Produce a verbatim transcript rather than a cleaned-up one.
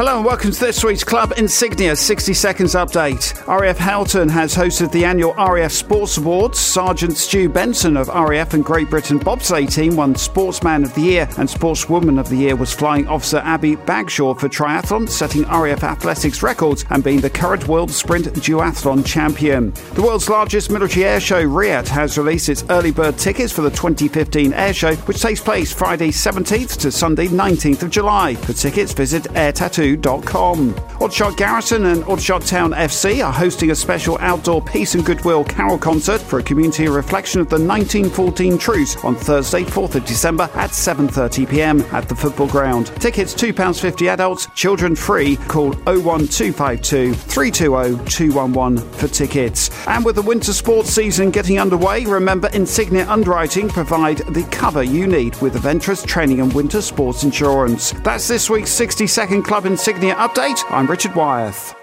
Hello and welcome to this week's Club Insignia sixty seconds update. R A F Houghton has hosted the annual R A F Sports Awards. Sergeant Stu Benson of R A F and Great Britain bobsleigh team won Sportsman of the Year, and Sportswoman of the Year was Flying Officer Abby Bagshaw for triathlon, setting R A F athletics records and being the current World Sprint Duathlon champion. The world's largest military air show, Riyadh, has released its early bird tickets for the twenty fifteen air show, which takes place Friday seventeenth to Sunday nineteenth of July. For tickets, visit air tattoo dot com. Oddshot Garrison and Oddshot Town F C are hosting a special outdoor peace and goodwill carol concert for a community reflection of the nineteen fourteen truce on Thursday, fourth of December at seven thirty p m at the football ground. Tickets two pounds fifty adults, children free. Call oh one two five two, three two oh, two one one for tickets. And with the winter sports season getting underway, remember Insignia Underwriting provide the cover you need with Aventurous Training and Winter Sports Insurance. That's this week's sixty second Club Insignia update. I'm Richard Wyeth.